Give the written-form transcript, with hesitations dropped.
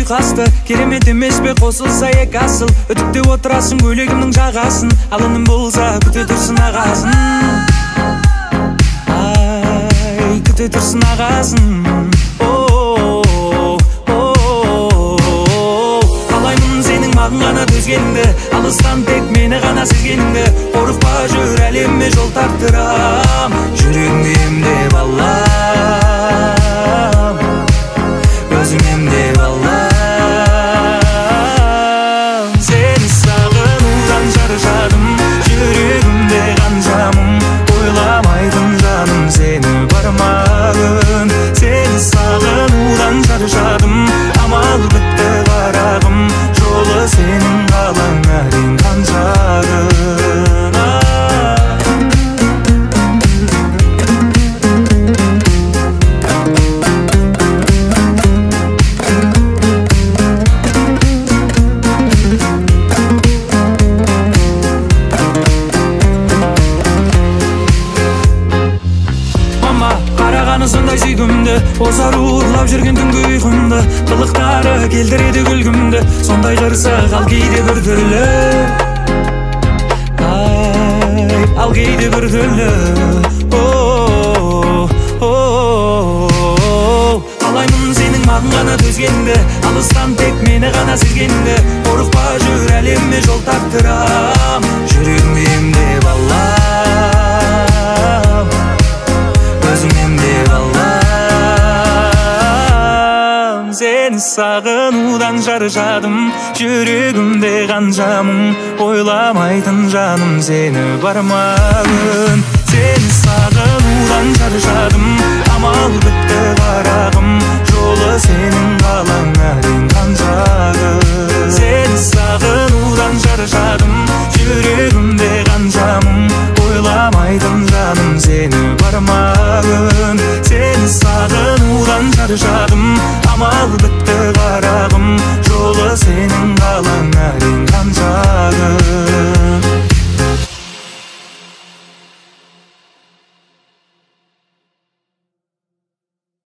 суйкасты. Керемет эмес бе косулса эки асыл. Өтүктөп отурасың көйлөгүмдүн жагасын. Ал үнүм болса күтө турсун агасын. Ай, күтө турсун агасын. Калаймын сенин магын гана төзгенди. Алыстан тек мени гана сезгенди. Коркпа жүр әлемме жол тартырам. Жүрөгүңдү эмдеп алам. Өзүң эмдеп алам. Сени сагынуудан шаршадым. Жүрөгүмдө канчамын. Ойламайдым жаным сени бармагын. Сени сагынуудан шаршадым. Амал бітті қарағым. Жолы сенің қалаңа дейін қаншағын. Сондай сүйгүмдү, озар урлап жүрген түнгі ұйқымды. Қылықтары келтіреді күлгімді. Сондай қырсық ал кейде бір түрлі. Ай, ал кейде бір түрлі. Қалаймын сенің мағын ғана төзгенді. Алыстан тек мені ғана сезгенді. Қорықпа жүр әлемме жол тартырам. Жүрегімді емдеп алам. Өзің емдеп алам. Сені сағынудан шаршадым. Жүрегімде қаншамын. Ойламайтын жаным сені бармағын. Сені сағынудан шаршадым. Амал бітті қарағым. Жолы сенің қалаңа дейін қаншағын.